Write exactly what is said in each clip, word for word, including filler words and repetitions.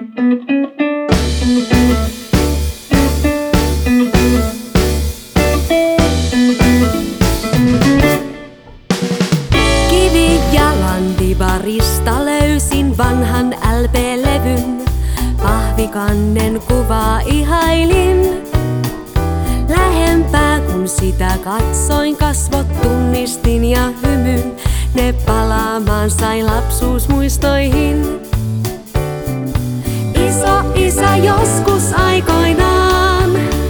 Kivijalan divarista löysin vanhan L P-levyn. Pahvikannen kuvaa ihailin. Lähempää kun sitä katsoin, kasvot tunnistin ja hymyn. Ne palaamaan sai lapsuusmuistoihin. Iso isä joskus aikoinaan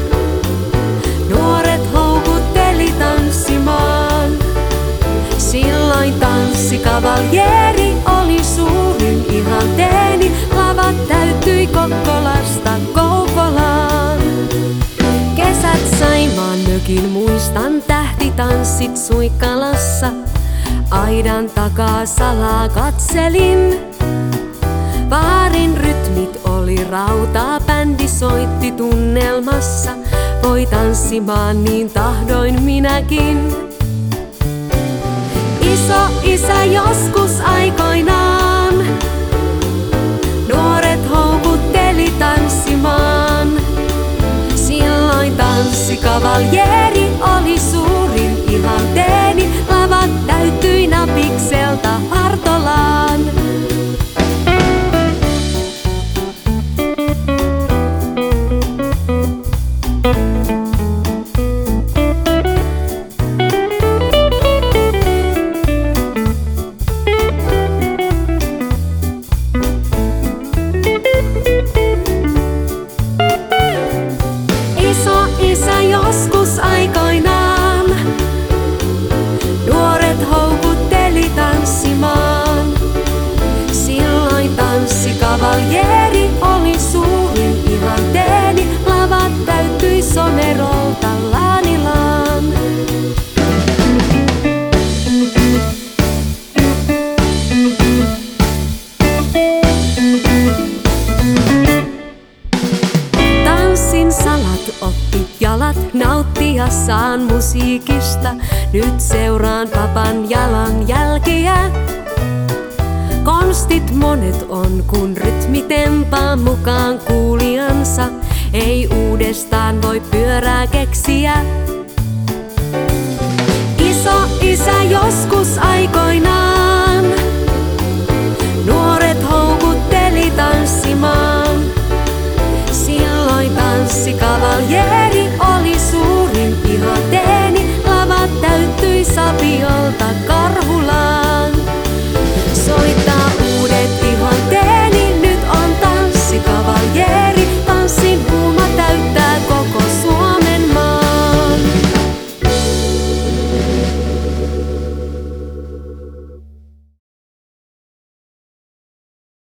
nuoret houkutteli tanssimaan. Silloin tanssikavaljeeri oli suurin ihanteeni. Lavat täyttyi Kokkolasta Kouvolaan. Kesät Saimaan mökin muistan, tähtitanssit Suikkalassa. Aidan takaa salaa katselin. Baarin rytmit oli rautaa, bändi soitti tunnelmassa. Voi tanssimaan niin tahdoin minäkin. Iso isä joskus aikoinaan nuoret houkutteli tanssimaan. Silloin tanssikavaljeeri oli suurin ihanteeni. Lavat täyttyi Napikselta Hartolaan. Isä joskus aikoinaan nuoret houkutteli tanssimaan. Silloin tanssikavaljeeri oli suurin ihanteeni. Lavat täyttyi Sonerolta Laanilaan. Tanssin salat oppi jalat nauttiassaan musiikista. Nyt seuraan papan jalan jälkeä. Konstit monet on, kun rytmi tempaa mukaan kuulijansa. Ei uudestaan voi pyörää keksiä. Iso isä joskus aikoinaan